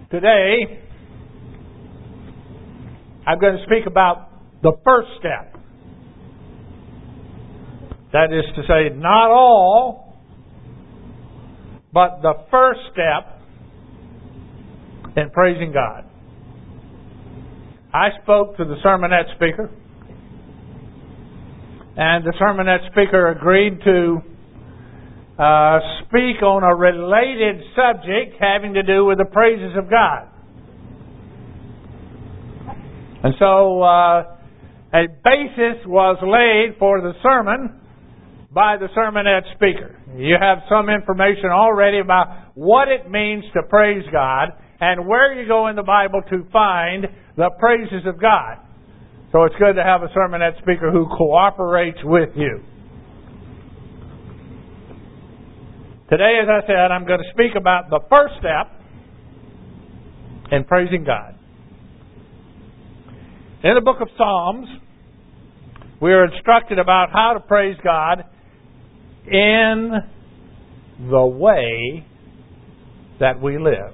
Today, I'm going to speak about the first step. That is to say, not all, but the first step in praising God. I spoke to the sermonette speaker, and the sermonette speaker agreed to speak on a related subject having to do with the praises of God. And so a basis was laid for the sermon by the sermonette speaker. You have some information already about what it means to praise God and where you go in the Bible to find the praises of God. So it's good to have a sermonette speaker who cooperates with you. Today, as I said, I'm going to speak about the first step in praising God. In the book of Psalms, we are instructed about how to praise God in the way that we live.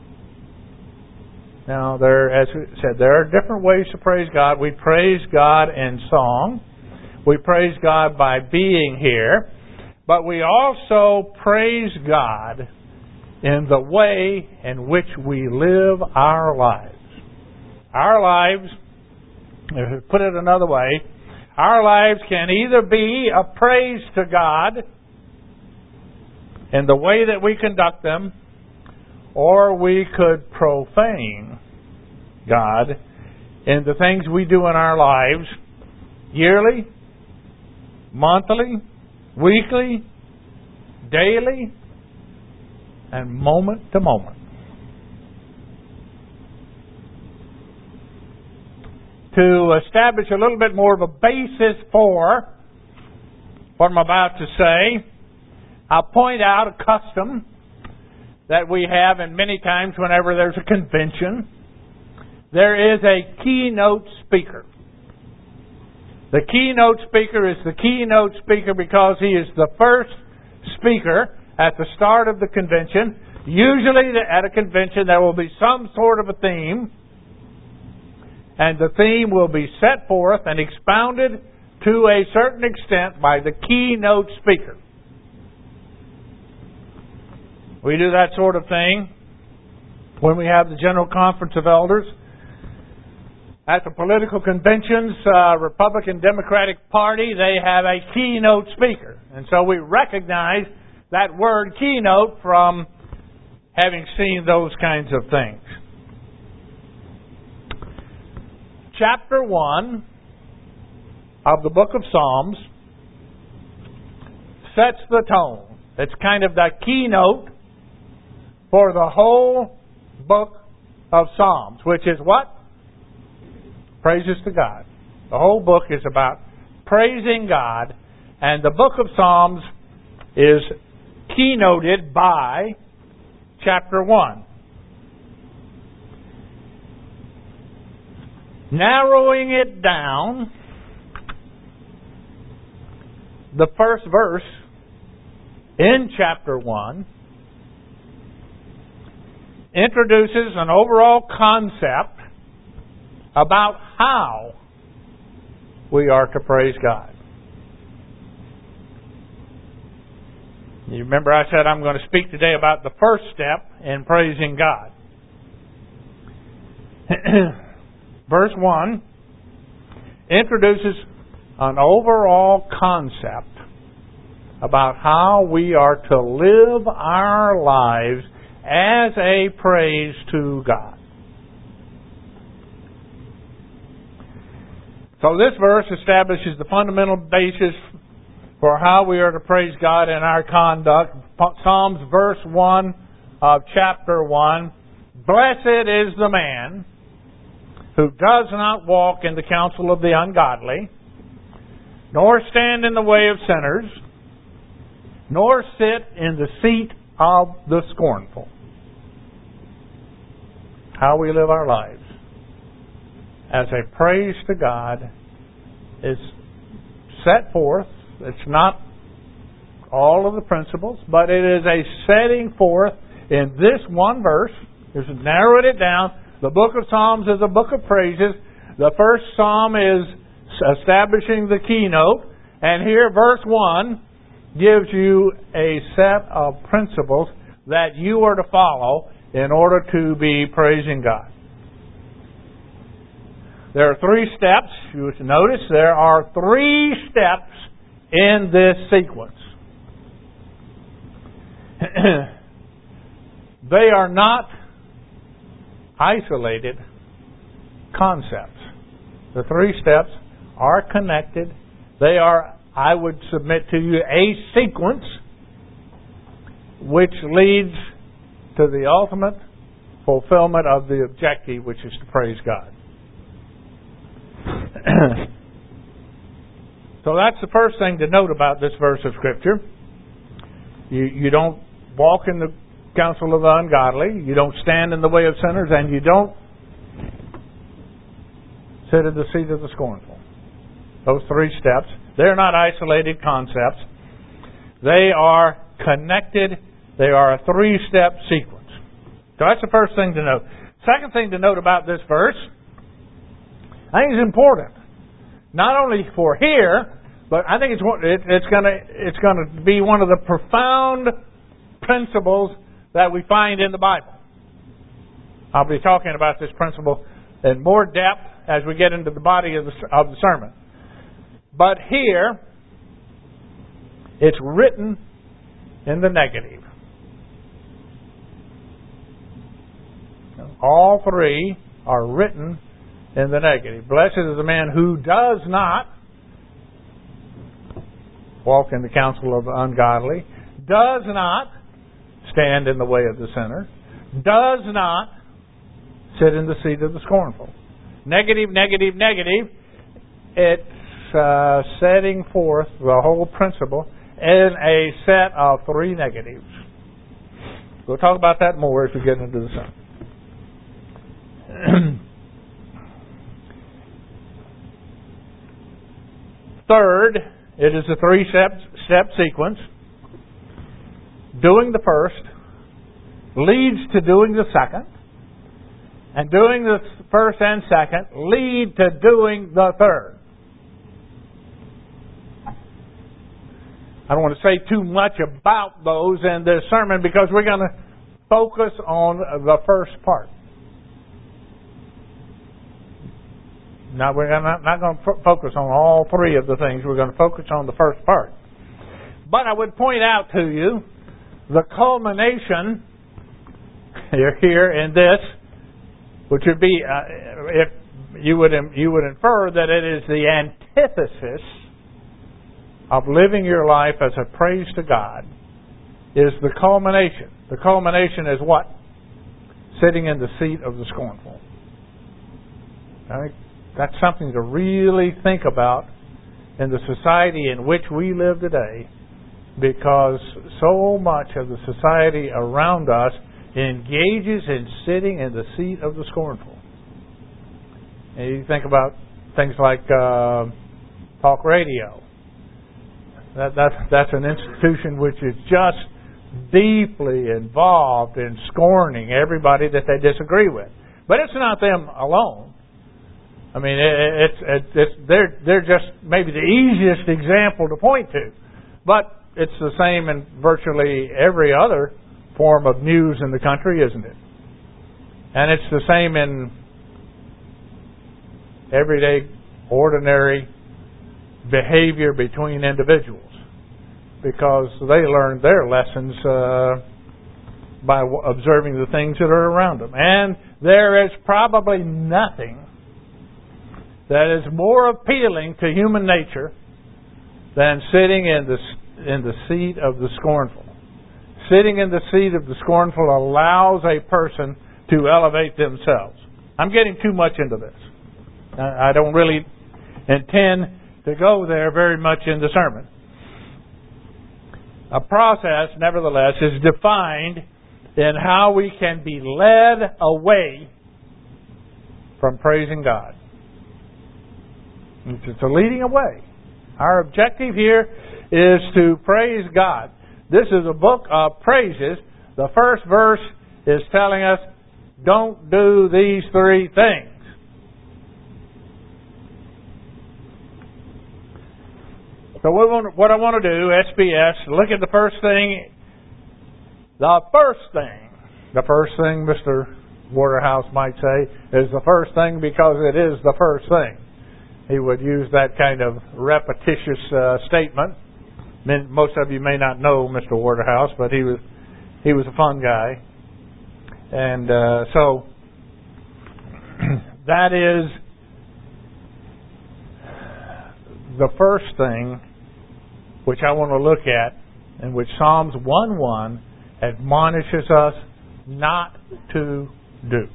Now, as we said, there are different ways to praise God. We praise God in song. We praise God by being here. But we also praise God in the way in which we live our lives. Our lives, if we put it another way, our lives can either be a praise to God in the way that we conduct them, or we could profane God in the things we do in our lives yearly, monthly, weekly, daily, and moment to moment. To establish a little bit more of a basis for what I'm about to say, I'll point out a custom that we have, and many times whenever there's a convention, there is a keynote speaker. The keynote speaker is the keynote speaker because he is the first speaker at the start of the convention. Usually at a convention there will be some sort of a theme, and the theme will be set forth and expounded to a certain extent by the keynote speaker. We do that sort of thing when we have the General Conference of Elders. At the political conventions, Republican Democratic Party, they have a keynote speaker. And so we recognize that word keynote from having seen those kinds of things. Chapter 1 of the book of Psalms sets the tone. It's kind of the keynote for the whole book of Psalms, which is what? Praises to God. The whole book is about praising God, and the book of Psalms is keynoted by chapter 1. Narrowing it down, the first verse in chapter 1 introduces an overall concept about how we are to praise God. You remember I said I'm going to speak today about the first step in praising God. Verse 1 introduces an overall concept about how we are to live our lives as a praise to God. So this verse establishes the fundamental basis for how we are to praise God in our conduct. Psalms verse 1 of chapter 1. Blessed is the man who does not walk in the counsel of the ungodly, nor stand in the way of sinners, nor sit in the seat of the scornful. How we live our lives as a praise to God is set forth. It's not all of the principles, but it is a setting forth in this one verse Just narrowed it down. The book of Psalms is a book of praises. The first psalm is establishing the keynote. And here, verse 1 gives you a set of principles that you are to follow in order to be praising God. There are 3 steps. You should notice there are 3 steps in this sequence. They are not isolated concepts. The 3 steps are connected. They are, I would submit to you, a sequence which leads to the ultimate fulfillment of the objective, which is to praise God. So that's the first thing to note about this verse of Scripture. You don't walk in the counsel of the ungodly, you don't stand in the way of sinners, and you don't sit in the seat of the scornful. Those 3 steps, they're not isolated concepts. They are connected. They are a 3-step sequence. So that's the first thing to note. Second thing to note about this verse, I think it's important. Not only for here, but I think it's going to be one of the profound principles that we find in the Bible. I'll be talking about this principle in more depth as we get into the body of the sermon. But here, it's written in the negative. All 3 are written in the negative. Blessed is the man who does not walk in the counsel of the ungodly, does not stand in the way of the sinner, does not sit in the seat of the scornful. Negative, negative, negative. It's setting forth the whole principle in a set of 3 negatives. We'll talk about that more as we get into the sermon. Third, it is a 3-step sequence. Doing the first leads to doing the second, and doing the first and second lead to doing the third. I don't want to say too much about those in this sermon because we're going to focus on the first part. Now, we're not going to focus on all 3 of the things. We're going to focus on the first part. But I would point out to you the culmination here in this, which would be, if you would infer that it is the antithesis of living your life as a praise to God, is the culmination. The culmination is what? Sitting in the seat of the scornful. I think that's something to really think about in the society in which we live today, because so much of the society around us engages in sitting in the seat of the scornful. And you think about things like talk radio. That's an institution which is just deeply involved in scorning everybody that they disagree with. But it's not them alone. I mean, they're just maybe the easiest example to point to. But it's the same in virtually every other form of news in the country, isn't it? And it's the same in everyday, ordinary behavior between individuals, because they learn their lessons by observing the things that are around them. And there is probably nothing that is more appealing to human nature than sitting in the seat of the scornful. Sitting in the seat of the scornful allows a person to elevate themselves. I'm getting too much into this. I don't really intend to go there very much in the sermon. A process, nevertheless, is defined in how we can be led away from praising God. It's a leading away. Our objective here is to praise God. This is a book of praises. The first verse is telling us don't do these three things. So what I want to do, SBS, look at the first thing. The first thing, Mr. Waterhouse might say, is the first thing because it is the first thing. He would use that kind of repetitious statement. Most of you may not know Mr. Waterhouse, but he was a fun guy. And so that is the first thing which I want to look at, and which Psalms 1:1 admonishes us not to do.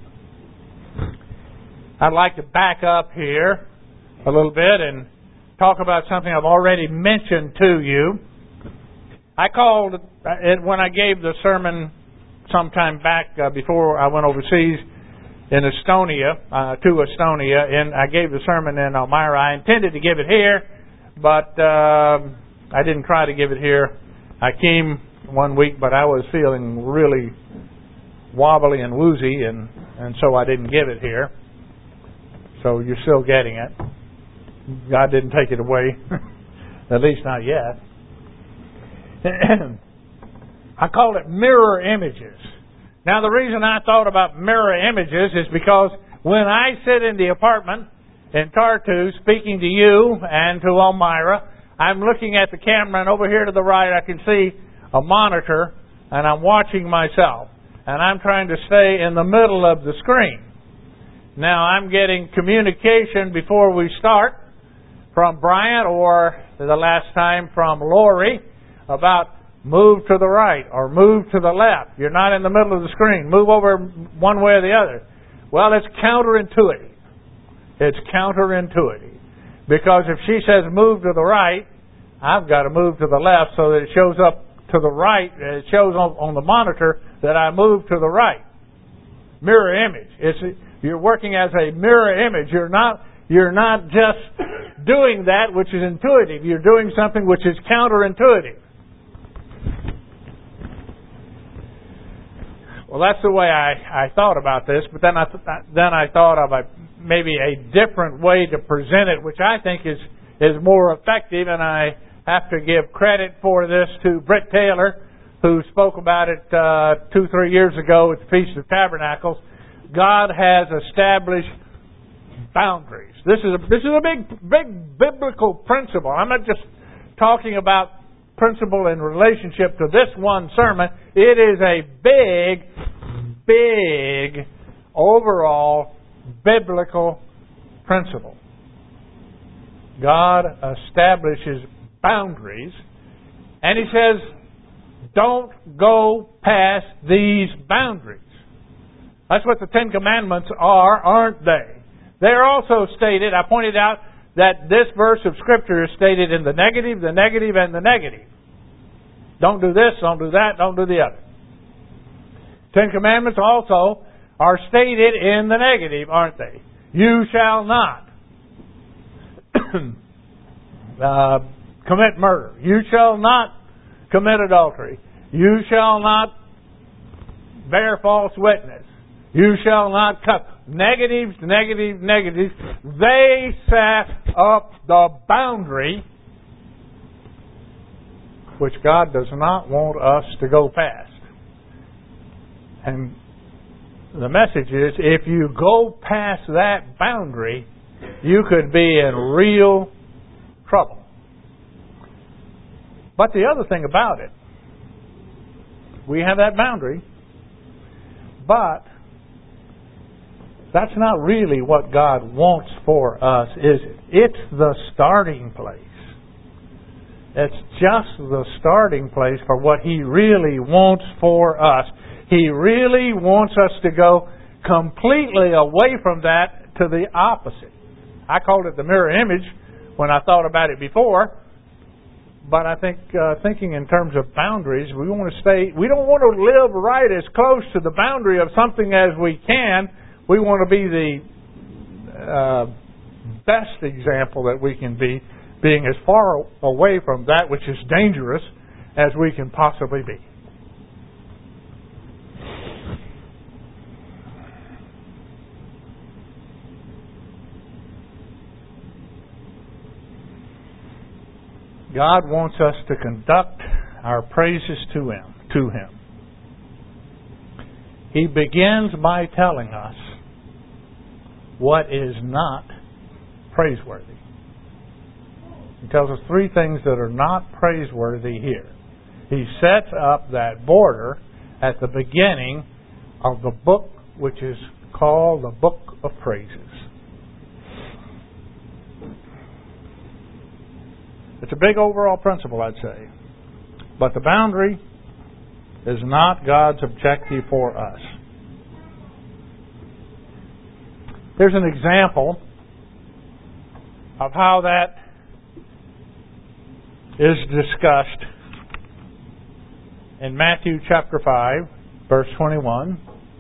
I'd like to back up here a little bit and talk about something I've already mentioned to you. I called it when I gave the sermon sometime back before I went overseas in Estonia, to Estonia, and I gave the sermon in Elmira. I intended to give it here, but I didn't try to give it here. I came one week, but I was feeling really wobbly and woozy, and so I didn't give it here. So you're still getting it. God didn't take it away, at least not yet. I called it mirror images. Now the reason I thought about mirror images is because when I sit in the apartment in Tartu speaking to you and to Elmira, I'm looking at the camera, and over here to the right I can see a monitor, and I'm watching myself. And I'm trying to stay in the middle of the screen. Now I'm getting communication before we start from Bryant, or the last time from Lori, about move to the right or move to the left. You're not in the middle of the screen. Move over one way or the other. Well, it's counterintuitive. It's counterintuitive. Because if she says move to the right, I've got to move to the left so that it shows up to the right. It shows on the monitor that I move to the right. Mirror image. You're working as a mirror image. You're not just doing that which is intuitive. You're doing something which is counterintuitive. Well, that's the way I thought about this, but then I thought of maybe a different way to present it, which I think is more effective, and I have to give credit for this to Britt Taylor, who spoke about it 2-3 years ago at the Feast of Tabernacles. God has established boundaries. This is a big biblical principle. I'm not just talking about principle in relationship to this one sermon. It is a big overall biblical principle. God establishes boundaries, and He says, don't go past these boundaries. That's what the Ten Commandments are, aren't they? They're also stated, I pointed out that this verse of Scripture is stated in the negative, and the negative. Don't do this, don't do that, don't do the other. Ten Commandments also are stated in the negative, aren't they? You shall not commit murder. You shall not commit adultery. You shall not bear false witness. You shall not cut. Negatives. They set up the boundary which God does not want us to go past. And the message is, if you go past that boundary, you could be in real trouble. But the other thing about it, we have that boundary, but that's not really what God wants for us, is it? It's the starting place. It's just the starting place for what He really wants for us. He really wants us to go completely away from that to the opposite. I called it the mirror image when I thought about it before. But I think thinking in terms of boundaries, we don't want to live right as close to the boundary of something as we can. We want to be the best example that we can be, being as far away from that which is dangerous as we can possibly be. God wants us to conduct our praises to Him. He begins by telling us what is not praiseworthy. He tells us three things that are not praiseworthy here. He sets up that border at the beginning of the book which is called the Book of Praises. It's a big overall principle, I'd say. But the boundary is not God's objective for us. Here's an example of how that is discussed in Matthew chapter 5, verse 21.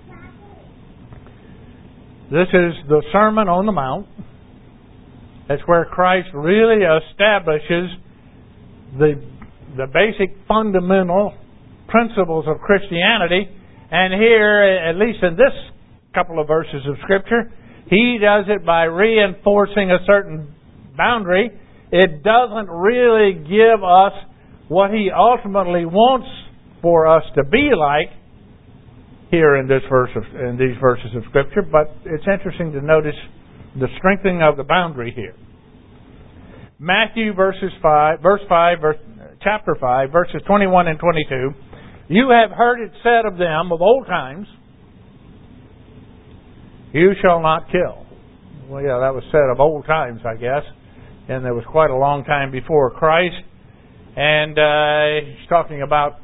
This is the Sermon on the Mount. It's where Christ really establishes the basic fundamental principles of Christianity. And here, at least in this couple of verses of Scripture, He does it by reinforcing a certain boundary. It doesn't really give us what He ultimately wants for us to be like here in these verses of Scripture, but it's interesting to notice the strengthening of the boundary here. Matthew chapter 5, verses 21 and 22. You have heard it said of them of old times, you shall not kill. Well, yeah, that was said of old times, I guess. And there was quite a long time before Christ. And he's talking about,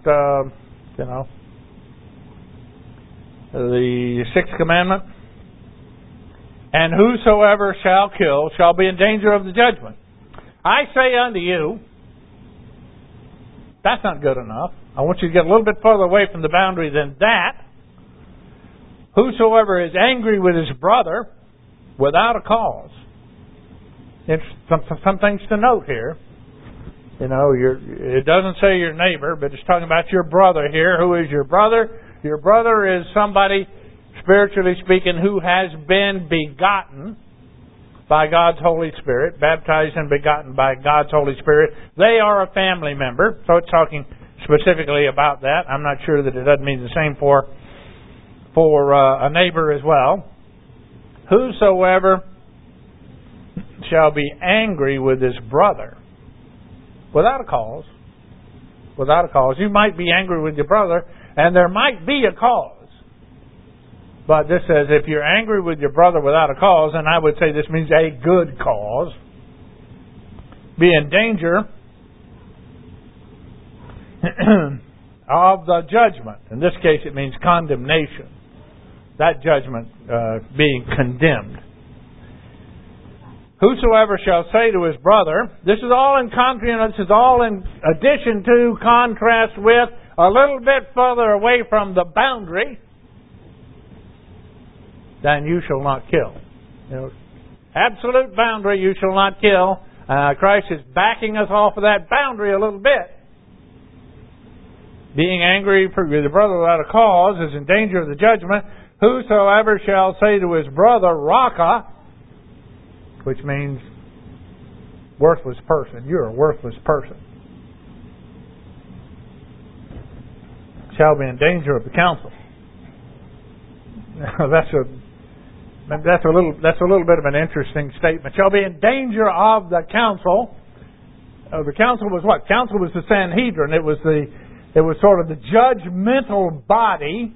the sixth commandment. And whosoever shall kill shall be in danger of the judgment. I say unto you, that's not good enough. I want you to get a little bit further away from the boundary than that. Whosoever is angry with his brother without a cause. It's some things to note here. It doesn't say your neighbor, but it's talking about your brother here. Who is your brother? Your brother is somebody, spiritually speaking, who has been begotten by God's Holy Spirit, baptized and begotten by God's Holy Spirit. They are a family member, so it's talking specifically about that. I'm not sure that it doesn't mean the same for a neighbor as well. Whosoever shall be angry with his brother without a cause. Without a cause. You might be angry with your brother, and there might be a cause. But this says if you're angry with your brother without a cause, and I would say this means a good cause, be in danger of the judgment. In this case, it means condemnation. That judgment being condemned. Whosoever shall say to his brother, this is all in addition to, contrast with, a little bit further away from the boundary, then you shall not kill. Absolute boundary, you shall not kill. Christ is backing us off of that boundary a little bit. Being angry with the brother without a cause is in danger of the judgment. Whosoever shall say to his brother, Raka, which means worthless person. You're a worthless person. Shall be in danger of the council. That's a little bit of an interesting statement. Shall be in danger of the council. The council was what? Council was the Sanhedrin. It was sort of the judgmental body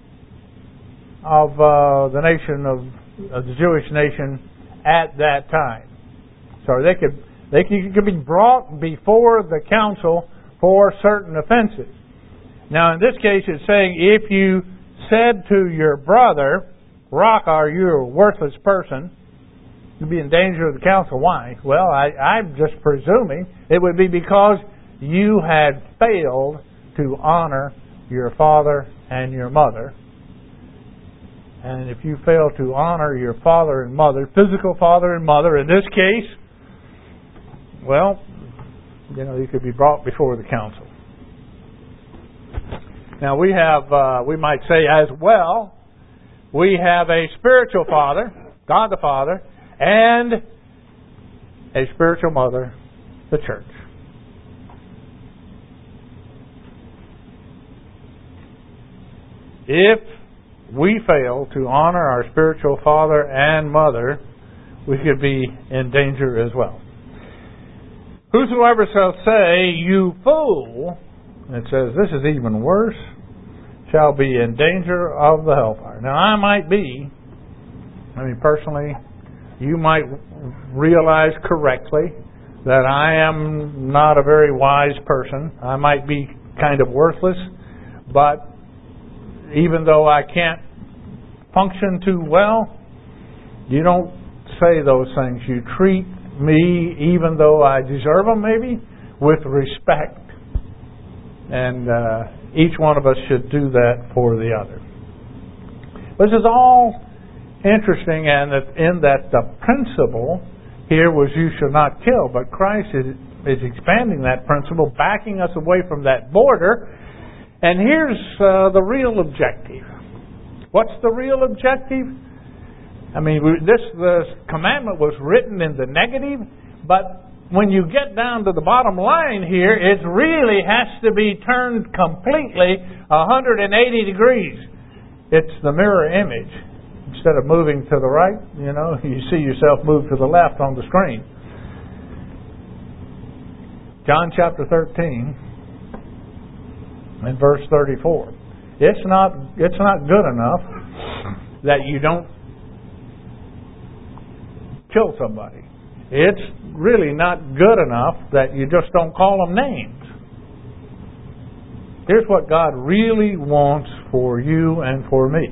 of the nation of the Jewish nation at that time. So they could be brought before the council for certain offenses. Now in this case it's saying if you said to your brother, Raka, you're a worthless person, you'd be in danger of the council. Why? Well, I'm just presuming it would be because you had failed to honor your father and your mother. And if you fail to honor your father and mother, physical father and mother, in this case, well, you could be brought before the council. Now we might say as well, we have a spiritual father, God the Father, and a spiritual mother, the church. if we fail to honor our spiritual father and mother, we could be in danger as well. Whosoever shall say, "You fool," it says this is even worse, shall be in danger of the hellfire. Now I might be, personally, you might realize correctly that I am not a very wise person. I might be kind of worthless, but even though I can't function too well, you don't say those things. You treat me, even though I deserve them maybe, with respect. And each one of us should do that for the other. This is all interesting, and in that the principle here was you shall not kill, but Christ is expanding that principle, backing us away from that border. And here's the real objective. What's the real objective? The commandment was written in the negative, but when you get down to the bottom line here, it really has to be turned completely 180 degrees. It's the mirror image. Instead of moving to the right, you see yourself move to the left on the screen. John chapter 13 and verse 34. It's not good enough that you don't kill somebody. It's really not good enough that you just don't call them names. Here's what God really wants for you and for me.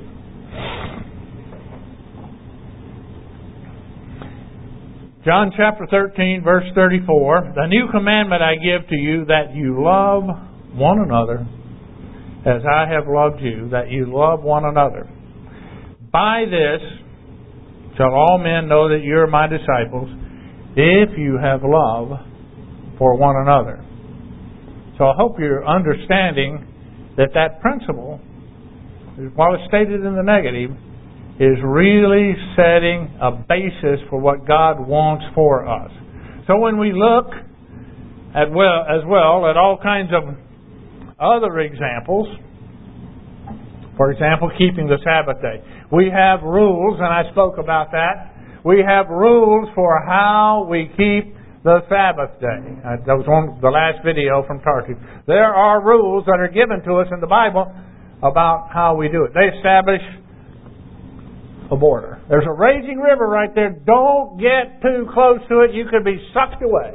John chapter 13, verse 34, "The new commandment I give to you, that you love one another as I have loved you, that you love one another. By this shall all men know that you are my disciples, if you have love for one another." So I hope you're understanding that principle, while it's stated in the negative, is really setting a basis for what God wants for us. So when we look at all kinds of other examples, for example, keeping the Sabbath day, we have rules, and I spoke about that. We have rules for how we keep the Sabbath day. That was on the last video from Tartu. There are rules that are given to us in the Bible about how we do it. They establish a border. There's a raging river right there. Don't get too close to it. You could be sucked away.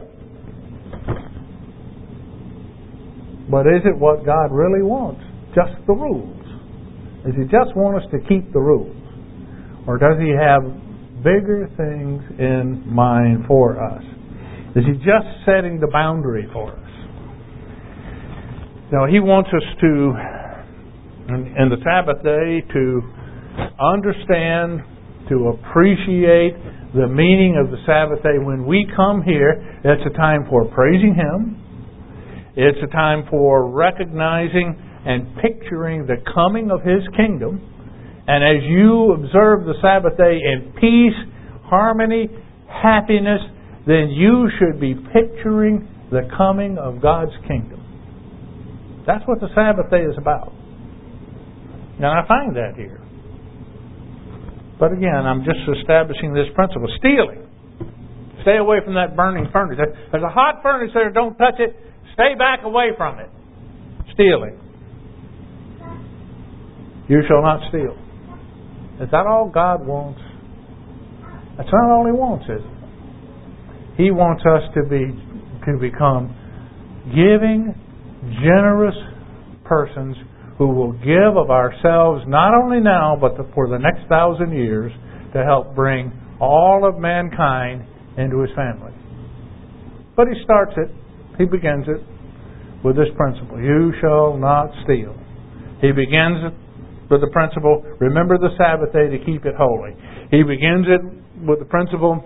But is it what God really wants? Just the rules? Does He just want us to keep the rules? Or does He have bigger things in mind for us? Is He just setting the boundary for us? No, He wants us to, in the Sabbath day, to understand, to appreciate the meaning of the Sabbath day. When we come here, it's a time for praising Him. It's a time for recognizing and picturing the coming of His kingdom. And as you observe the Sabbath day in peace, harmony, happiness, then you should be picturing the coming of God's kingdom. That's what the Sabbath day is about. And I find that here. But again, I'm just establishing this principle. Stealing. Stay away from that burning furnace. There's a hot furnace there. Don't touch it. Stay back away from it. Stealing. You shall not steal. Is that all God wants? That's not all He wants, is it? He wants us to become giving, generous persons who will give of ourselves not only now, but for the next 1,000 years to help bring all of mankind into His family. But He starts it, He begins it with this principle: you shall not steal. He begins it with the principle, remember the Sabbath day to keep it holy. He begins it with the principle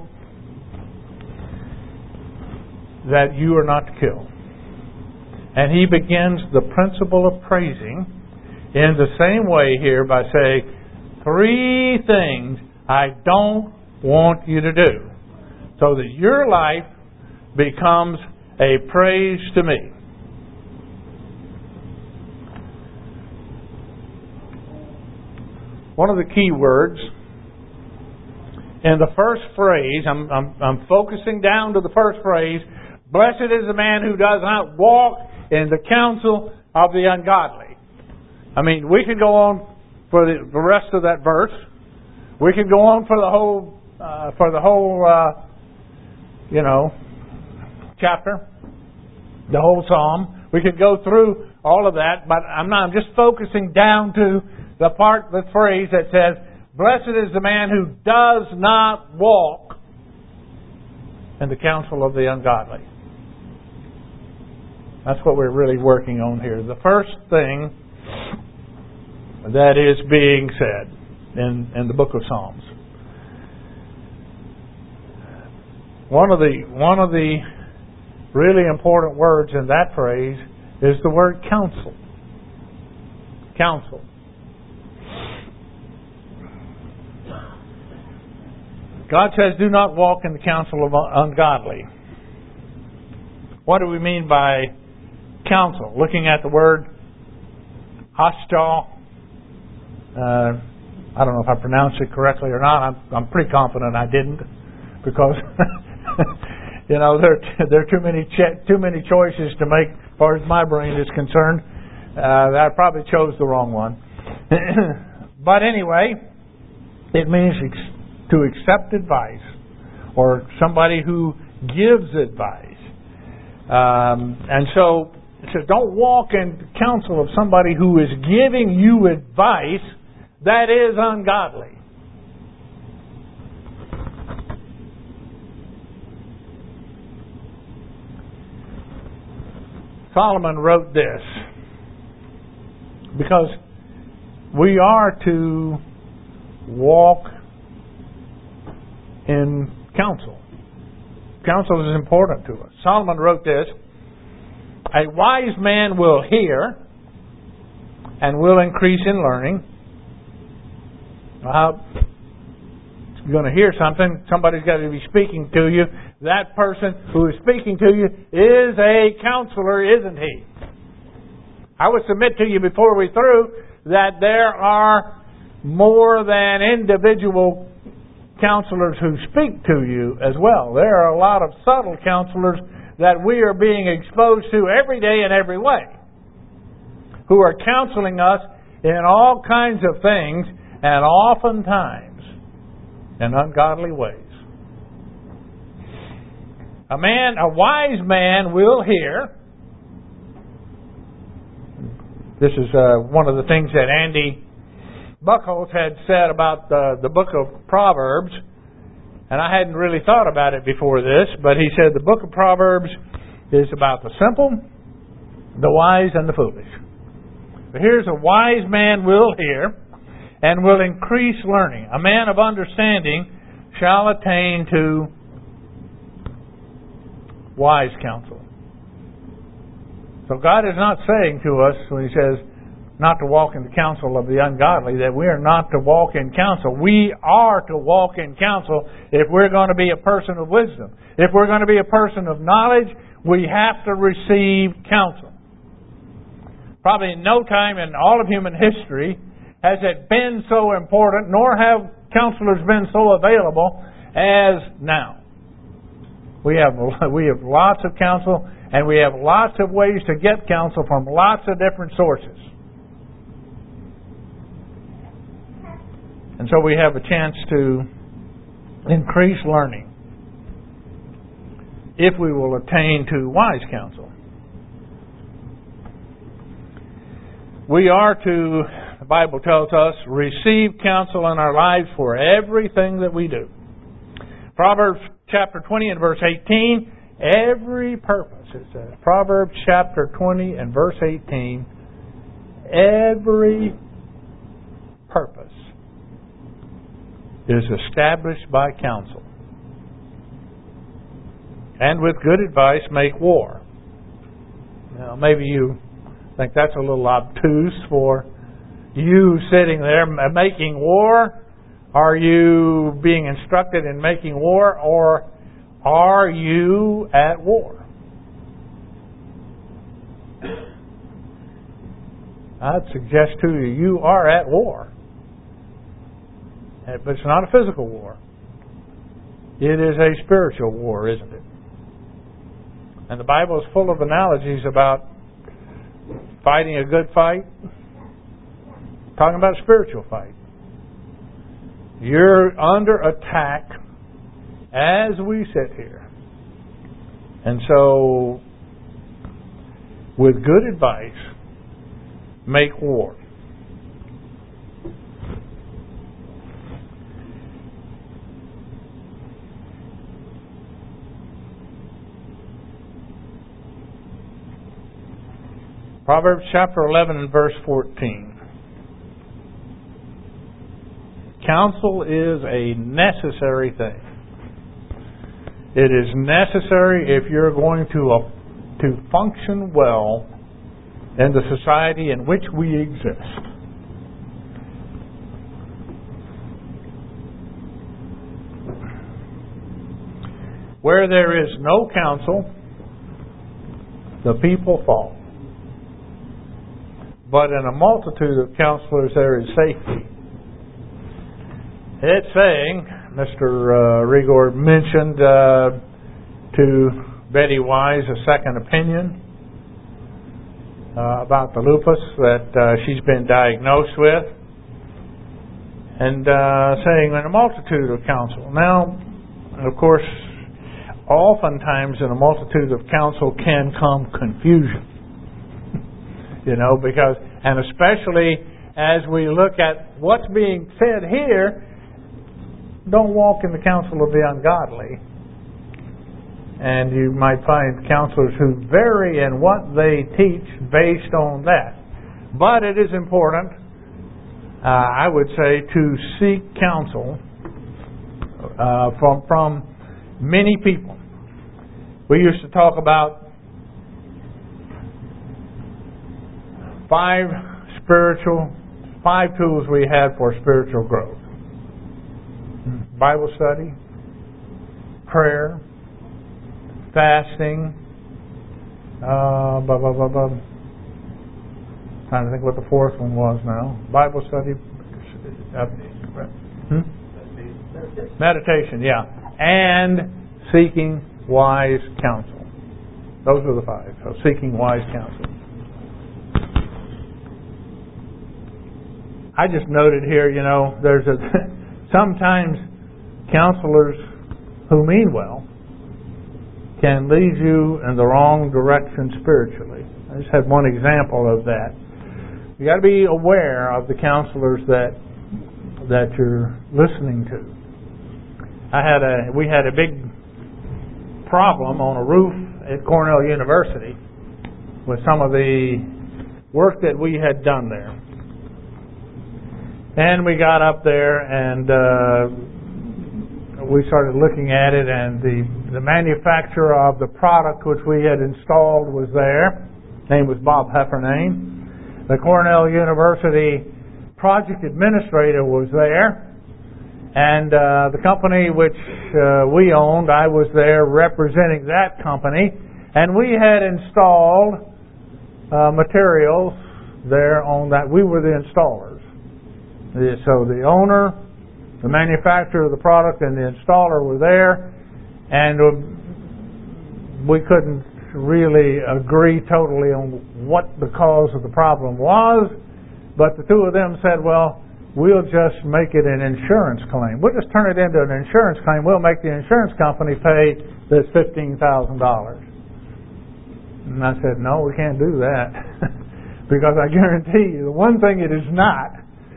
that you are not to kill. And He begins the principle of praising in the same way here by saying, 3 things I don't want you to do, so that your life becomes a praise to me. one of the key words in the first phrase, I'm focusing down to the first phrase, blessed is the man who does not walk in the counsel of the ungodly. I mean, we could go on for the rest of that verse. We could go on for the whole chapter, the whole psalm. We could go through all of that, but I'm just focusing down to the phrase that says, blessed is the man who does not walk in the counsel of the ungodly. That's what we're really working on here. The first thing that is being said in the book of Psalms. One of the really important words in that phrase is the word counsel. Counsel. God says, do not walk in the counsel of ungodly. What do we mean by counsel? Looking at the word hashtal. I don't know if I pronounced it correctly or not. I'm pretty confident I didn't, because there are too many choices to make as far as my brain is concerned. I probably chose the wrong one. But anyway, it means to accept advice, or somebody who gives advice. And so don't walk in the counsel of somebody who is giving you advice that is ungodly. Solomon wrote this because we are to walk in counsel. Counsel is important to us. Solomon wrote this, a wise man will hear and will increase in learning. You're going to hear something, somebody's got to be speaking to you. That person who is speaking to you is a counselor, isn't he? I would submit to you before we through that there are more than individual counselors who speak to you as well. There are a lot of subtle counselors that we are being exposed to every day in every way, who are counseling us in all kinds of things, and oftentimes in ungodly ways. A wise man will hear. This is one of the things that Andy Buckholz had said about the book of Proverbs, and I hadn't really thought about it before this, but he said the book of Proverbs is about the simple, the wise, and the foolish. But here's a wise man will hear and will increase learning. A man of understanding shall attain to wise counsel. So God is not saying to us when He says not to walk in the counsel of the ungodly that we are not to walk in counsel. We are to walk in counsel if we're going to be a person of wisdom. If we're going to be a person of knowledge, we have to receive counsel. Probably in no time in all of human history has it been so important, nor have counselors been so available as now. We have lots of counsel, and we have lots of ways to get counsel from lots of different sources. And so we have a chance to increase learning if we will attain to wise counsel. We are to, the Bible tells us, receive counsel in our lives for everything that we do. Proverbs chapter 20 and verse 18, every purpose, it says. Proverbs chapter 20 and verse 18, every purpose is established by counsel. And with good advice make war. Now, maybe you think that's a little obtuse for you sitting there making war. Are you being instructed in making war, or are you at war? I'd suggest to you, you are at war. But it's not a physical war. It is a spiritual war, isn't it? And the Bible is full of analogies about fighting a good fight. Talking about a spiritual fight. You're under attack as we sit here. And so, with good advice, make war. Proverbs chapter 11 and verse 14. Counsel is a necessary thing. It is necessary if you're going to function well in the society in which we exist. Where there is no counsel, the people fall. But in a multitude of counselors there is safety. It's saying, Mr. Rigor mentioned to Betty Wise a second opinion about the lupus that she's been diagnosed with, and saying in a multitude of counsel. Now, of course, oftentimes in a multitude of counsel can come confusion. Because, and especially as we look at what's being said here, don't walk in the counsel of the ungodly. And you might find counselors who vary in what they teach based on that. But it is important, I would say, to seek counsel from many people. We used to talk about 5 tools we had for spiritual growth. Bible study, prayer, fasting, trying to think what the fourth one was now. Bible study, meditation, yeah. And seeking wise counsel. Those are the 5. So seeking wise counsel. I just noted here, there's sometimes counselors who mean well can lead you in the wrong direction spiritually. I just had one example of that. You got to be aware of the counselors that you're listening to. We had a big problem on a roof at Cornell University with some of the work that we had done there. And we got up there and we started looking at it, and the manufacturer of the product which we had installed was there. His name was Bob Heffernan. The Cornell University project administrator was there. And the company which we owned, I was there representing that company. And we had installed materials there on that. We were the installers. So the owner, the manufacturer of the product, and the installer were there, and we couldn't really agree totally on what the cause of the problem was, but the two of them said, well, we'll just make it an insurance claim. We'll just turn it into an insurance claim. We'll make the insurance company pay this $15,000. And I said, no, we can't do that. Because I guarantee you, the one thing it is not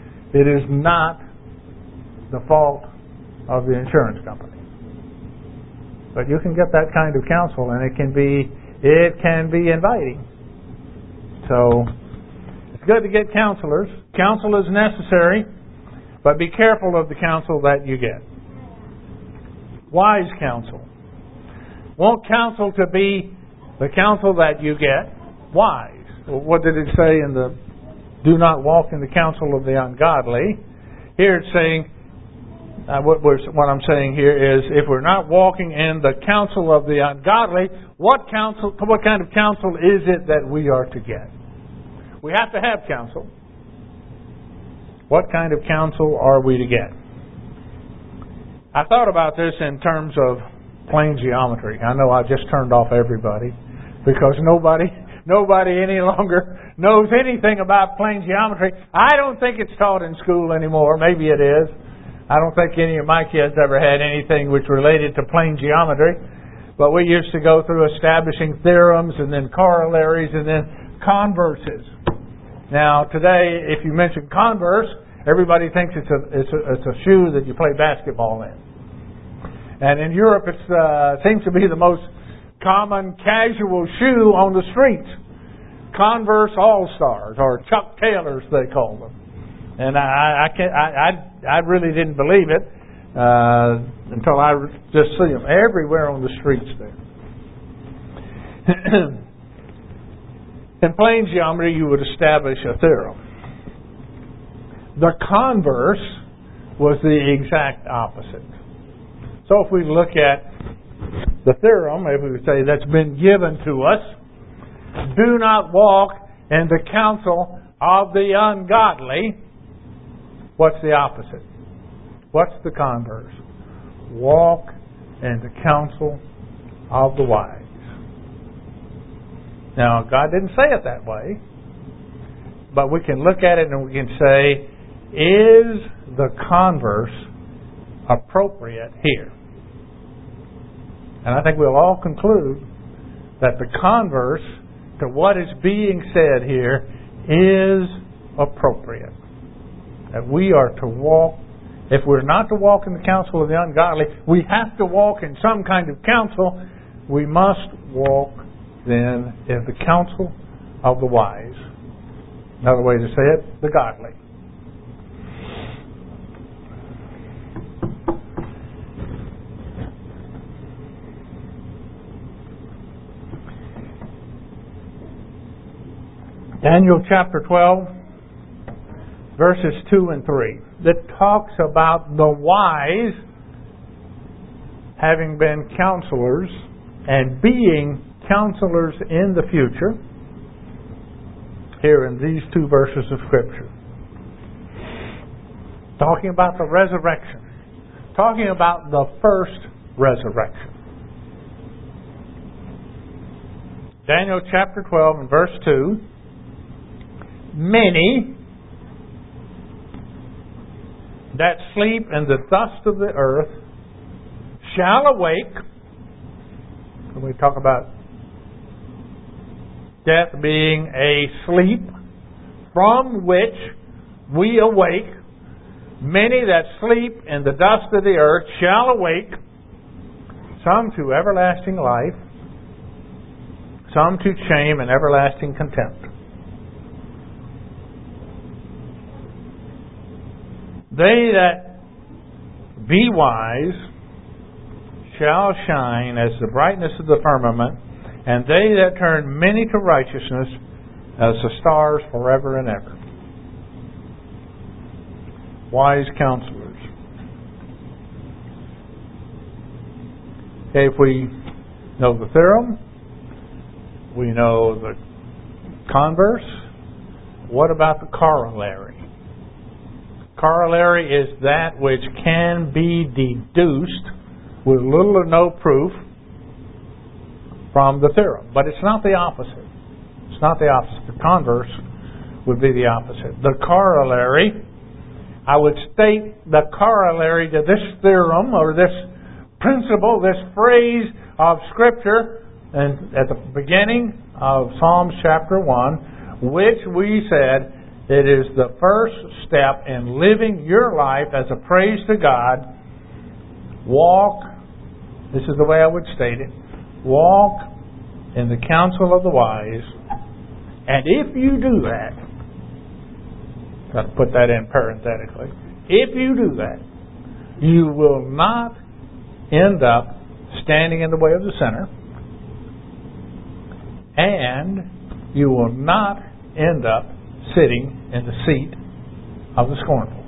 the fault of the insurance company. But you can get that kind of counsel, and it can be inviting. So it's good to get counselors. Counsel is necessary, but be careful of the counsel that you get. Wise counsel. Want counsel to be the counsel that you get wise. Well, what did it say in the do not walk in the counsel of the ungodly? Here it's saying, what I'm saying here is, if we're not walking in the counsel of the ungodly, what kind of counsel is it that we are to get? We have to have counsel. What kind of counsel are we to get? I thought about this in terms of plane geometry. I know I just turned off everybody because nobody any longer knows anything about plane geometry. I don't think it's taught in school anymore. Maybe it is. I don't think any of my kids ever had anything which related to plane geometry. But we used to go through establishing theorems and then corollaries and then converses. Now today, if you mention converse, everybody thinks it's a shoe that you play basketball in. And in Europe, it seems to be the most common casual shoe on the streets. Converse All-Stars, or Chuck Taylors, they call them. And I really didn't believe it until I just see them everywhere on the streets there. In plane geometry, you would establish a theorem. The converse was the exact opposite. So if we look at the theorem, if we would say that's been given to us, do not walk in the counsel of the ungodly. What's the opposite? What's the converse? Walk in the counsel of the wise. Now, God didn't say it that way, but we can look at it and we can say, is the converse appropriate here? And I think we'll all conclude that the converse to what is being said here is appropriate. That we are to walk, if we're not to walk in the counsel of the ungodly, we have to walk in some kind of counsel. We must walk then in the counsel of the wise. Another way to say it, the godly. Daniel chapter 12, verses 2 and 3, that talks about the wise having been counselors and being counselors in the future, here in these two verses of Scripture. Talking about the resurrection. Talking about the first resurrection. Daniel chapter 12 and verse 2. Many that sleep in the dust of the earth shall awake. When we talk about death being a sleep from which we awake, many that sleep in the dust of the earth shall awake, some to everlasting life, some to shame and everlasting contempt. They that be wise shall shine as the brightness of the firmament, and they that turn many to righteousness as the stars forever and ever. Wise counselors. Okay, if we know the theorem, we know the converse, what about the corollary? Corollary is that which can be deduced with little or no proof from the theorem. But it's not the opposite. It's not the opposite. The converse would be the opposite. The corollary, I would state the corollary to this theorem or this principle, this phrase of Scripture, and at the beginning of Psalms chapter 1, which we said it is the first step in living your life as a praise to God. Walk, this is the way I would state it, walk in the counsel of the wise, and if you do that, got to put that in parenthetically, if you do that, you will not end up standing in the way of the sinner, and you will not end up sitting in the seat of the scornful.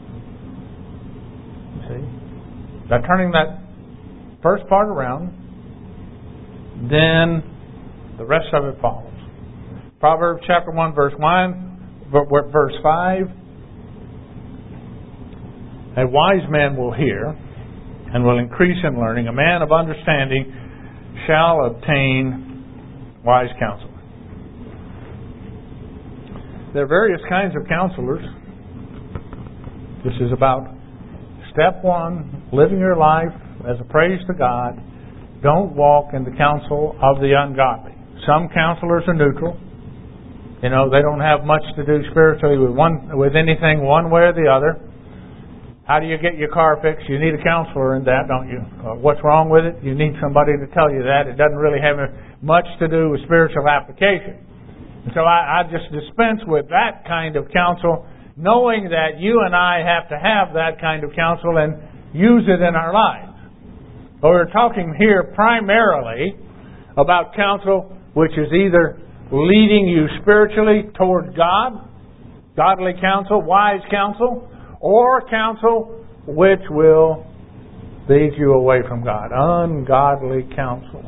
See? By turning that first part around, then the rest of it follows. Proverbs chapter 1, verse 5. A wise man will hear, and will increase in learning. A man of understanding shall obtain wise counsel. There are various kinds of counselors. This is about step one, living your life as a praise to God. Don't walk in the counsel of the ungodly. Some counselors are neutral. You know, they don't have much to do spiritually with anything one way or the other. How do you get your car fixed? You need a counselor in that, don't you? What's wrong with it? You need somebody to tell you that. It doesn't really have much to do with spiritual application. And so I just dispense with that kind of counsel, knowing that you and I have to have that kind of counsel and use it in our lives. But we're talking here primarily about counsel which is either leading you spiritually toward God, godly counsel, wise counsel, or counsel which will lead you away from God, ungodly counsel.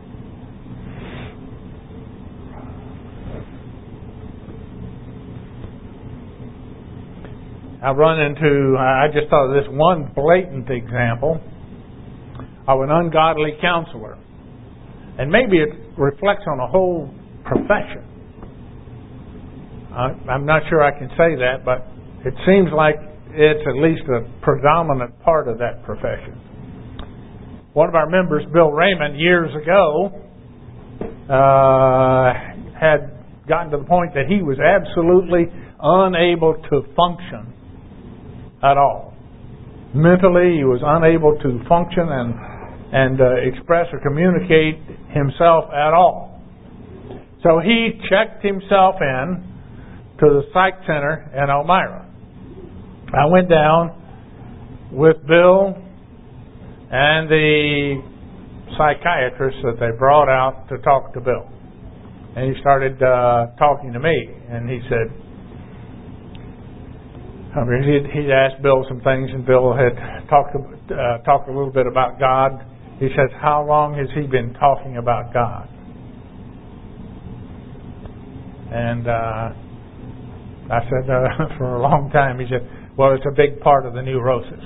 I just thought of this one blatant example of an ungodly counselor. And maybe it reflects on a whole profession. I'm not sure I can say that, but it seems like it's at least a predominant part of that profession. One of our members, Bill Raymond, years ago, had gotten to the point that he was absolutely unable to function at all. Mentally, he was unable to function and express or communicate himself at all. So he checked himself in to the psych center in Elmira. I went down with Bill and the psychiatrist that they brought out to talk to Bill. And he started talking to me, and he said, he'd asked Bill some things, and Bill had talked a little bit about God. He says, how long has he been talking about God? And I said, for a long time. He said, well, it's a big part of the neurosis.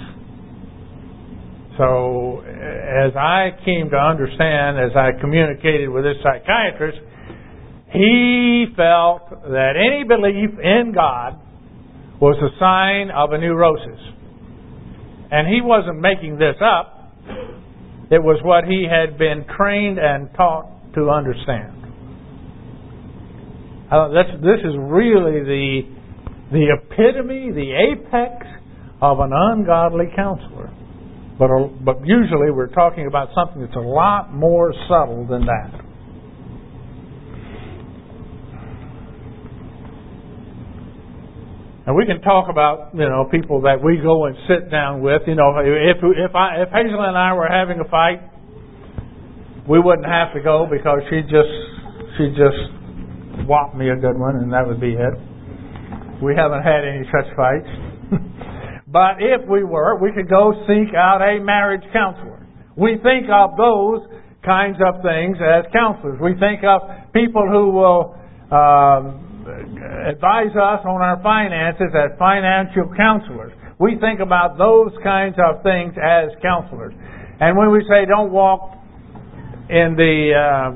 So as I came to understand, as I communicated with this psychiatrist, he felt that any belief in God was a sign of a neurosis. And he wasn't making this up. It was what he had been trained and taught to understand. This is really the epitome, the apex of an ungodly counselor. But usually we're talking about something that's a lot more subtle than that. And we can talk about, people that we go and sit down with. If Hazel and I were having a fight, we wouldn't have to go because she'd just whop me a good one, and that would be it. We haven't had any such fights. But if we were, we could go seek out a marriage counselor. We think of those kinds of things as counselors. We think of people who will advise us on our finances as financial counselors. We think about those kinds of things as counselors. And when we say don't walk in the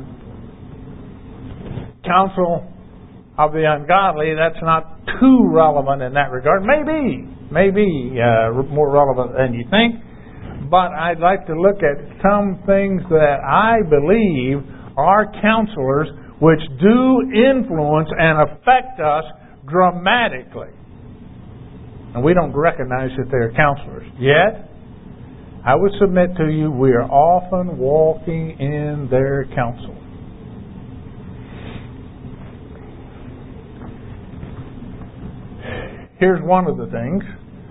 counsel of the ungodly, that's not too relevant in that regard. Maybe more relevant than you think. But I'd like to look at some things that I believe are counselors which do influence and affect us dramatically. And we don't recognize that they're counselors. Yet, I would submit to you, we are often walking in their counsel. Here's one of the things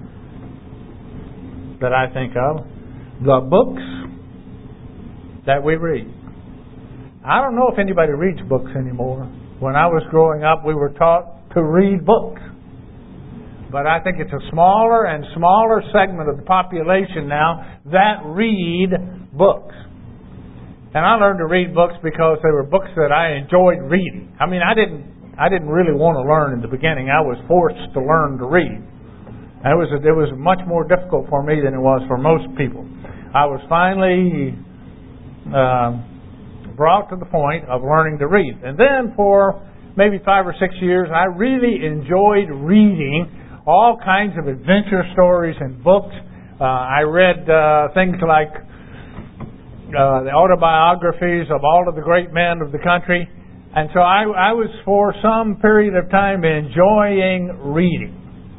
that I think of. The books that we read. I don't know if anybody reads books anymore. When I was growing up, we were taught to read books. But I think it's a smaller and smaller segment of the population now that read books. And I learned to read books because they were books that I enjoyed reading. I mean, I didn't really want to learn in the beginning. I was forced to learn to read. And it was much more difficult for me than it was for most people. I was finally brought to the point of learning to read. And then for maybe 5 or 6 years, I really enjoyed reading all kinds of adventure stories and books. I read things like the autobiographies of all of the great men of the country. And so I was, for some period of time, enjoying reading.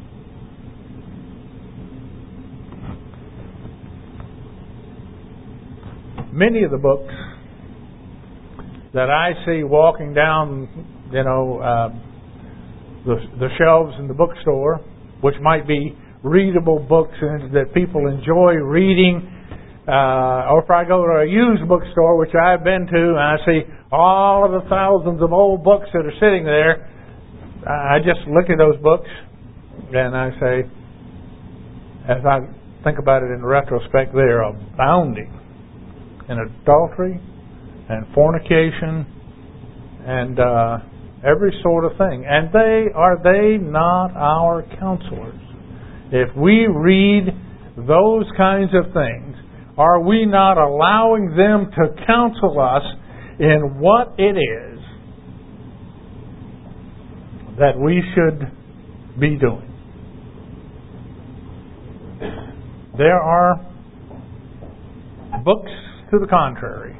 Many of the books that I see walking down, the shelves in the bookstore, which might be readable books that people enjoy reading, or if I go to a used bookstore, which I've been to, and I see all of the thousands of old books that are sitting there, I just look at those books and I say, as I think about it in retrospect, they're abounding in adultery and fornication and every sort of thing. And are they not our counselors? If we read those kinds of things, are we not allowing them to counsel us in what it is that we should be doing? There are books to the contrary.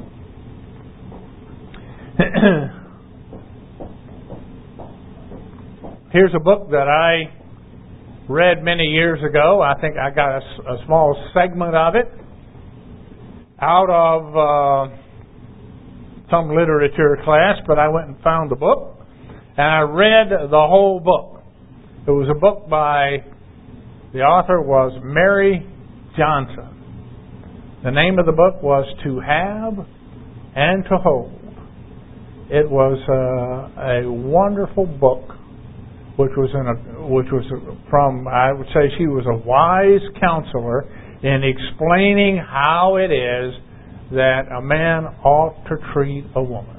Here's a book that I read many years ago. I think I got a small segment of it out of some literature class, but I went and found the book, and I read the whole book. It was a book by, the author was Mary Johnson. The name of the book was To Have and to Hold. It was a wonderful book, which was from, I would say she was a wise counselor in explaining how it is that a man ought to treat a woman.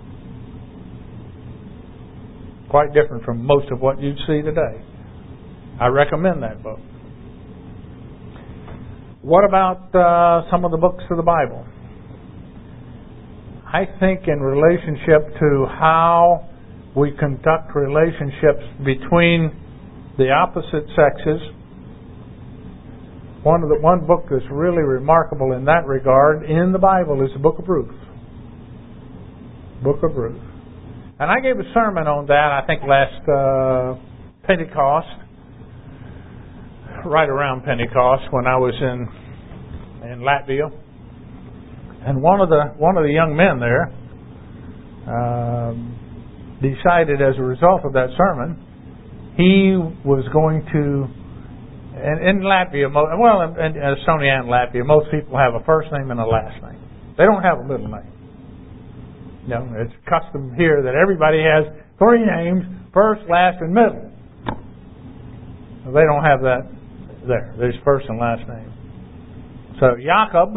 Quite different from most of what you'd see today. I recommend that book. What about some of the books of the Bible? I think in relationship to how we conduct relationships between the opposite sexes, one book that's really remarkable in that regard in the Bible is the Book of Ruth. Book of Ruth. And I gave a sermon on that, I think, last Pentecost, right around Pentecost, when I was in Latvia. And one of the young men there decided, as a result of that sermon, he was going to. And in Latvia, in Estonia and Latvia, most people have a first name and a last name. They don't have a middle name. It's custom here that everybody has 3 names: first, last, and middle. They don't have that there. There's first and last name. So Jacob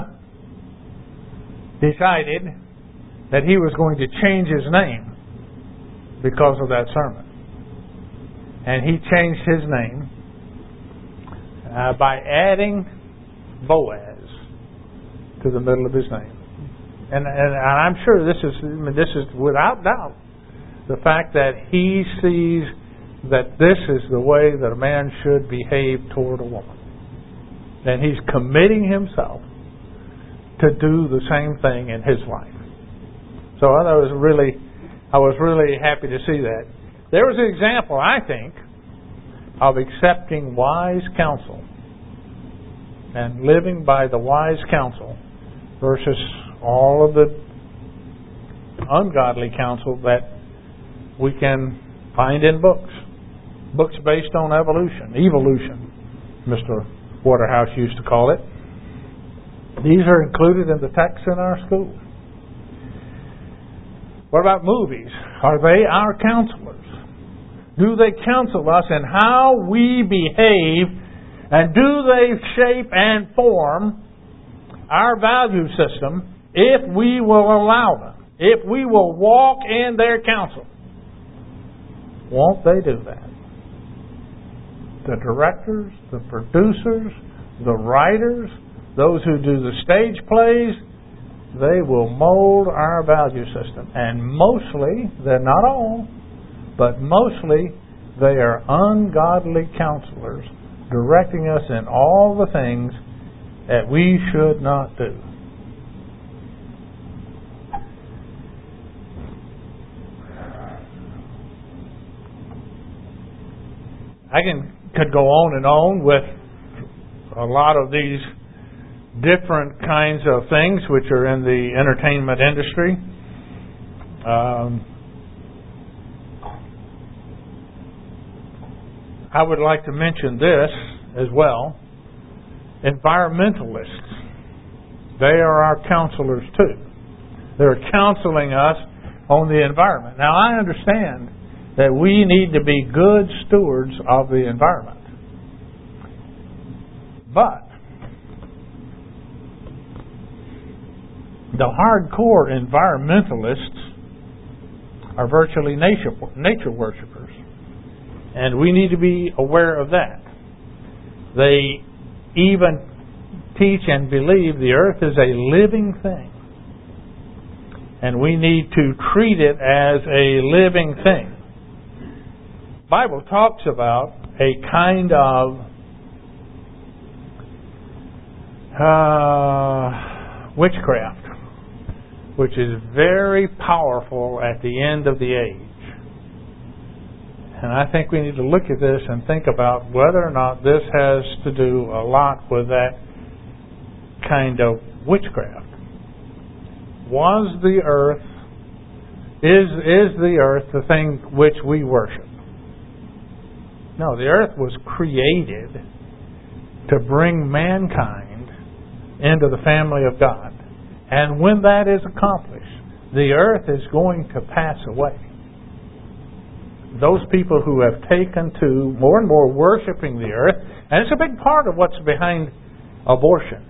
decided that he was going to change his name because of that sermon. And he changed his name by adding Boaz to the middle of his name. And I'm sure this is without doubt the fact that he sees that this is the way that a man should behave toward a woman. And he's committing himself to do the same thing in his life. So I was really happy to see that. There was an example, I think, of accepting wise counsel and living by the wise counsel versus all of the ungodly counsel that we can find in books. Books based on evolution, Mr. Waterhouse used to call it. These are included in the texts in our school. What about movies? Are they our counselors? Do they counsel us in how we behave, and do they shape and form our value system if we will allow them, if we will walk in their counsel? Won't they do that? The directors, the producers, the writers, those who do the stage plays, they will mold our value system. And mostly, they're not all, but mostly they are ungodly counselors directing us in all the things that we should not do. I could go on and on with a lot of these different kinds of things which are in the entertainment industry. I would like to mention this as well. Environmentalists. They are our counselors too. They're counseling us on the environment. Now I understand that we need to be good stewards of the environment. But the hardcore environmentalists are virtually nature worshipers. And we need to be aware of that. They even teach and believe the earth is a living thing. And we need to treat it as a living thing. The Bible talks about a kind of witchcraft, which is very powerful at the end of the age. And I think we need to look at this and think about whether or not this has to do a lot with that kind of witchcraft. Is the earth the thing which we worship? No, the earth was created to bring mankind into the family of God. And when that is accomplished, the earth is going to pass away. Those people who have taken to more and more worshiping the earth, and it's a big part of what's behind abortion.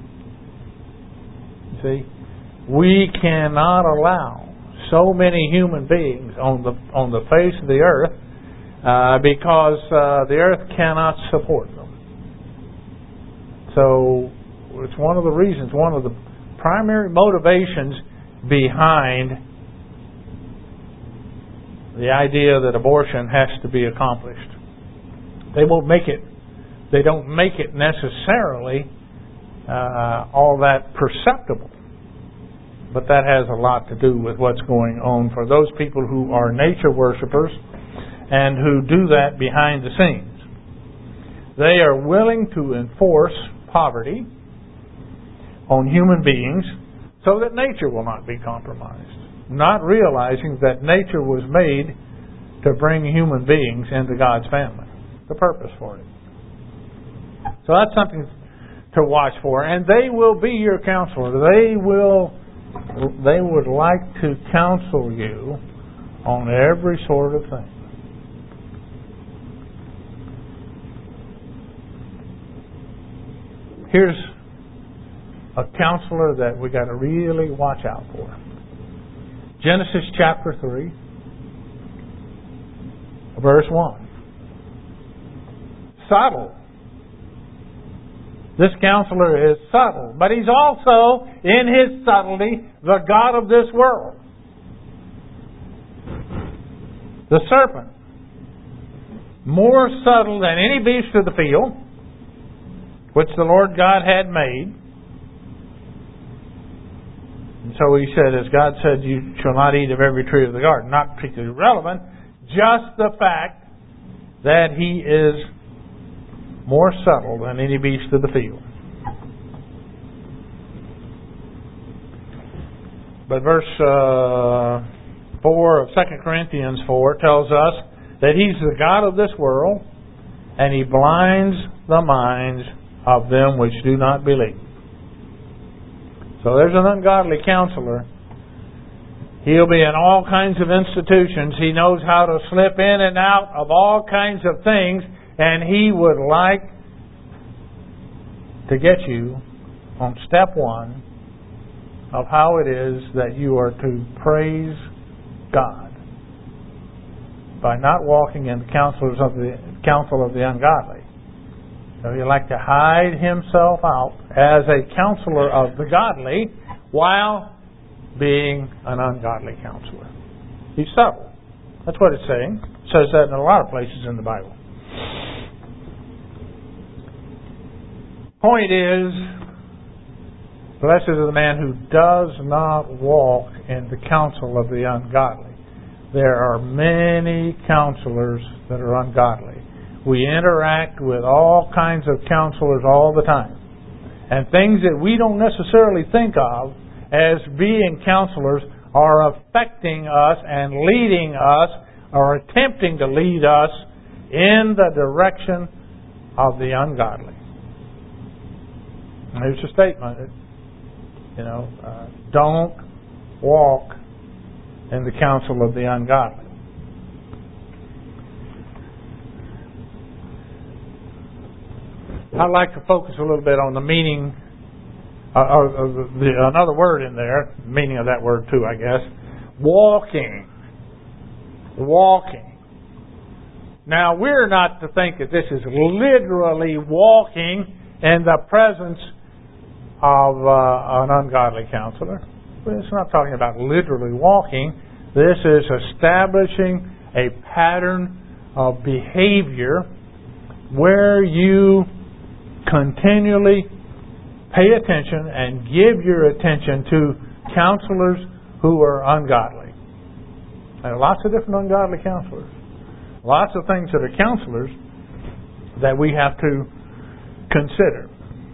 See, we cannot allow so many human beings on the face of the earth because the earth cannot support them. So it's one of the reasons, one of the primary motivations behind the idea that abortion has to be accomplished. They don't make it necessarily all that perceptible. But that has a lot to do with what's going on for those people who are nature worshipers and who do that behind the scenes. They are willing to enforce poverty on human beings so that nature will not be compromised, not realizing that nature was made to bring human beings into God's family, the purpose for it. So that's something to watch for. And they will be your counselor. They would like to counsel you on every sort of thing. Here's a counselor that we got to really watch out for. Genesis chapter 3, verse 1. Subtle. This counselor is subtle, but he's also, in his subtlety, the god of this world. The serpent, more subtle than any beast of the field, which the Lord God had made. And so he said, as God said, you shall not eat of every tree of the garden. Not particularly relevant, just the fact that he is more subtle than any beast of the field. But verse 4 of 2 Corinthians 4 tells us that he's the god of this world, and he blinds the minds of them which do not believe. So there's an ungodly counselor. He'll be in all kinds of institutions. He knows how to slip in and out of all kinds of things, and he would like to get you on step one of how it is that you are to praise God by not walking in the counsel of the ungodly. So he liked to hide himself out as a counselor of the godly while being an ungodly counselor. He's subtle. That's what it's saying. It says that in a lot of places in the Bible. Point is, blessed is the man who does not walk in the counsel of the ungodly. There are many counselors that are ungodly. We interact with all kinds of counselors all the time. And things that we don't necessarily think of as being counselors are affecting us and leading us or attempting to lead us in the direction of the ungodly. Here's a statement. Don't walk in the counsel of the ungodly. I'd like to focus a little bit on the meaning, another word in there, meaning of that word too, I guess. Walking. Walking. Now, we're not to think that this is literally walking in the presence of an ungodly counselor. It's not talking about literally walking. This is establishing a pattern of behavior where you continually pay attention and give your attention to counselors who are ungodly. There are lots of different ungodly counselors. Lots of things that are counselors that we have to consider.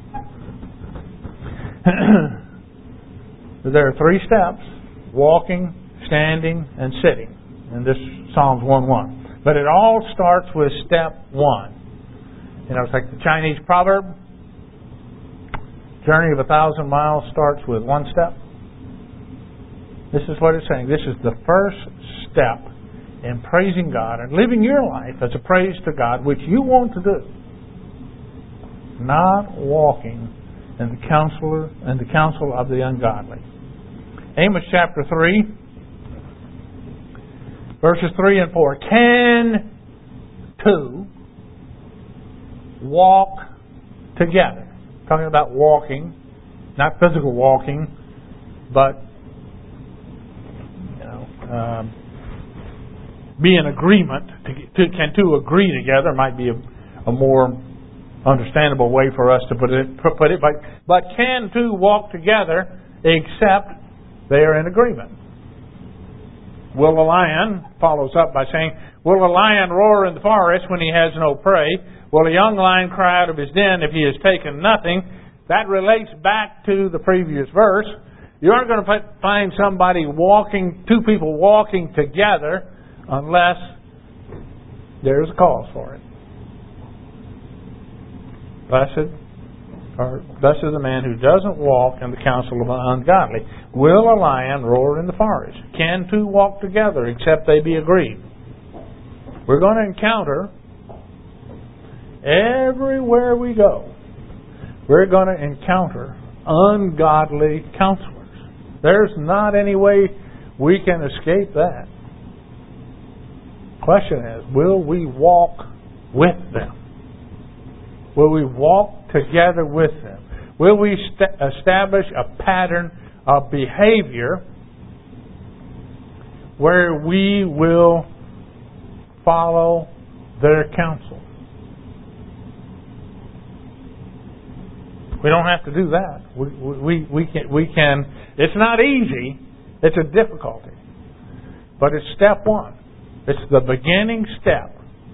There are 3 steps: walking, standing, and sitting. And this Psalms 1:1. But it all starts with step 1. It's like the Chinese proverb, journey of 1,000 miles starts with 1 step. This is what it's saying. This is the first step in praising God and living your life as a praise to God, which you want to do. Not walking in the counsel of the ungodly. Amos chapter 3, verses 3 and 4. Can two walk together? Talking about walking, not physical walking, but be in agreement. Can two agree together? Might be a more understandable way for us to put it. But can two walk together except they are in agreement? Will a lion, follows up by saying, will a lion roar in the forest when he has no prey? Will a young lion cry out of his den if he has taken nothing? That relates back to the previous verse. You aren't going to find two people walking together unless there's a cause for it. Blessed is the man who doesn't walk in the counsel of the ungodly. Will a lion roar in the forest? Can two walk together except they be agreed? We're going to encounter, everywhere we go, we're going to encounter ungodly counselors. There's not any way we can escape that. Question is, will we walk with them? Will we walk together with them? Will we establish a pattern of behavior where we will follow their counsel? We don't have to do that. We can. It's not easy. It's a difficulty. But it's step 1. It's the beginning step.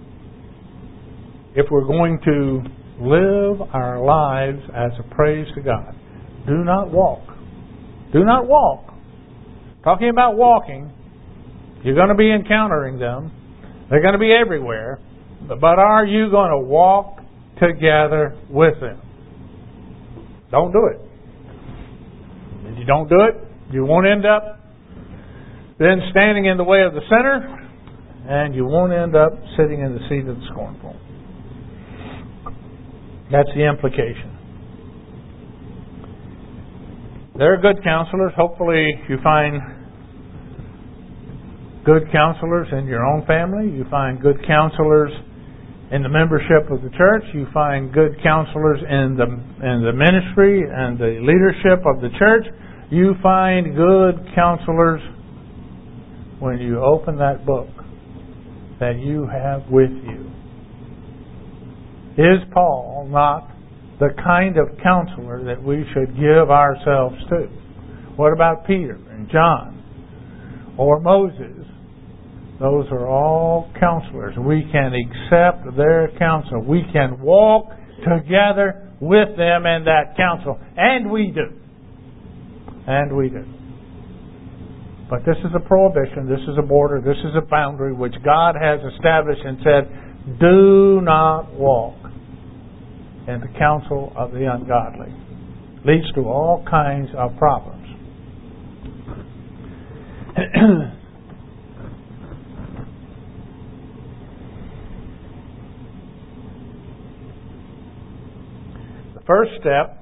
If we're going to live our lives as a praise to God, do not walk. Do not walk. Talking about walking, you're going to be encountering them. They're going to be everywhere. But are you going to walk together with them? Don't do it. If you don't do it, you won't end up then standing in the way of the sinner, and you won't end up sitting in the seat of the scornful. That's the implication. There are good counselors. Hopefully you find good counselors in your own family. You find good counselors in the membership of the church. You find good counselors in the ministry and the leadership of the church. You find good counselors when you open that book that you have with you. Is Paul not the kind of counselor that we should give ourselves to? What about Peter and John or Moses? Those are all counselors. We can accept their counsel. We can walk together with them in that counsel. And we do. And we do. But this is a prohibition. This is a border. This is a boundary which God has established and said, do not walk in the counsel of the ungodly. Leads to all kinds of problems. The first step,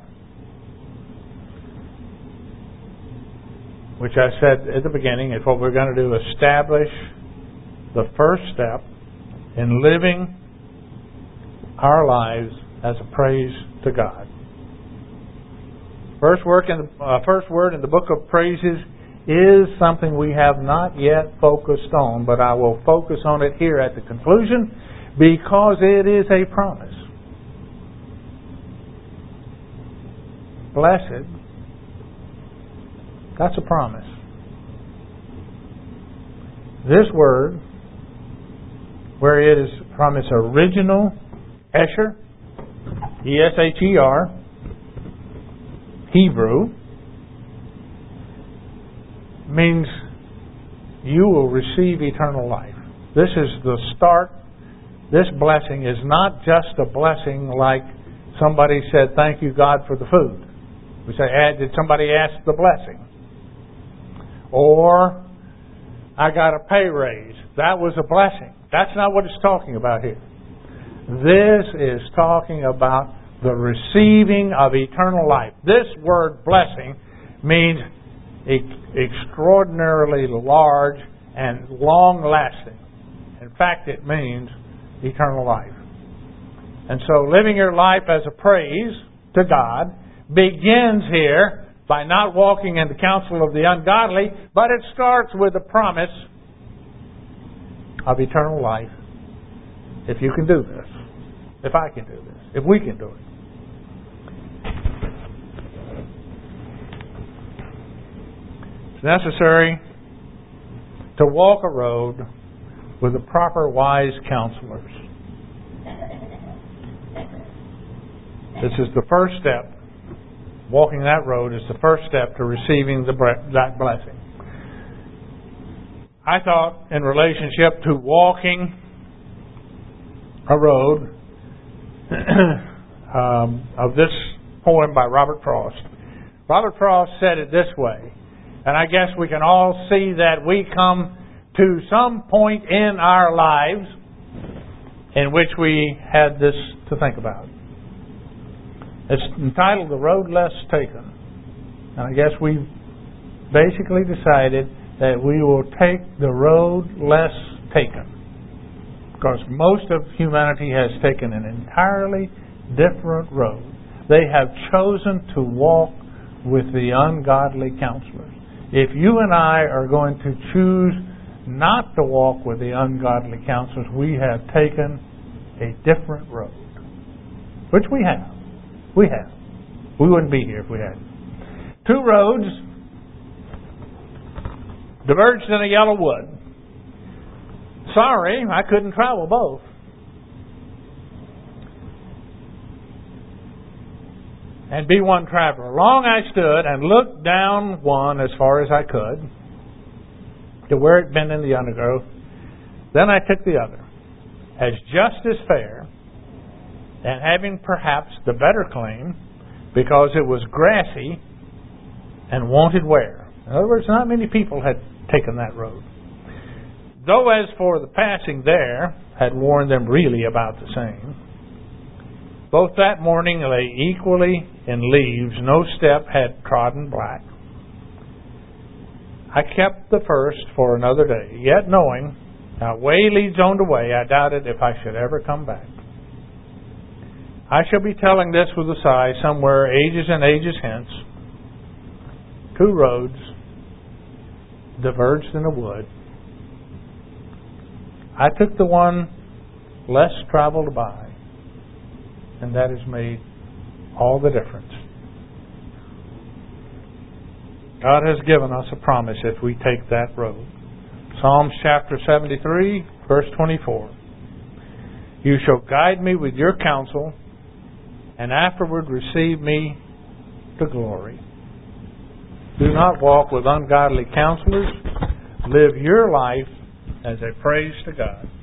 which I said at the beginning, is what we're going to do, establish the first step in living our lives as a praise to God. First word in the book of praises is something we have not yet focused on, but I will focus on it here at the conclusion because it is a promise. Blessed, that's a promise. This word, where it is from its original Esher, E-S-H-E-R, Hebrew, means you will receive eternal life. This is the start. This blessing is not just a blessing like somebody said, thank you, God, for the food. We say, did somebody ask the blessing? Or, I got a pay raise. That was a blessing. That's not what it's talking about here. This is talking about the receiving of eternal life. This word blessing means extraordinarily large and long-lasting. In fact, it means eternal life. And so living your life as a praise to God begins here by not walking in the counsel of the ungodly, but it starts with the promise of eternal life. If you can do this, if I can do this, if we can do it. It's necessary to walk a road with the proper wise counselors. This is the first step. Walking that road is the first step to receiving that blessing. I thought in relationship to walking a road of this poem by Robert Frost. Robert Frost said it this way, and I guess we can all see that we come to some point in our lives in which we had this to think about. It's entitled The Road Less Taken. And I guess we basically decided that we will take the road less taken. Because most of humanity has taken an entirely different road. They have chosen to walk with the ungodly counselors. If you and I are going to choose not to walk with the ungodly counselors, we have taken a different road. Which we have. We have. We wouldn't be here if we hadn't. Two roads diverged in a yellow wood. Sorry, I couldn't travel both. And be one traveler. Long I stood and looked down one as far as I could to where it bent in the undergrowth. Then I took the other, as just as fair, and having perhaps the better claim, because it was grassy and wanted wear. In other words, not many people had taken that road. Though as for the passing there, had worn them really about the same. Both that morning lay equally in leaves, no step had trodden black. I kept the first for another day, yet knowing how way leads on to way, I doubted if I should ever come back. I shall be telling this with a sigh somewhere ages and ages hence. Two roads diverged in a wood. I took the one less traveled by, and that has made all the difference. God has given us a promise if we take that road. Psalms chapter 73, verse 24. You shall guide me with your counsel, and afterward receive me to glory. Do not walk with ungodly counselors. Live your life as a praise to God.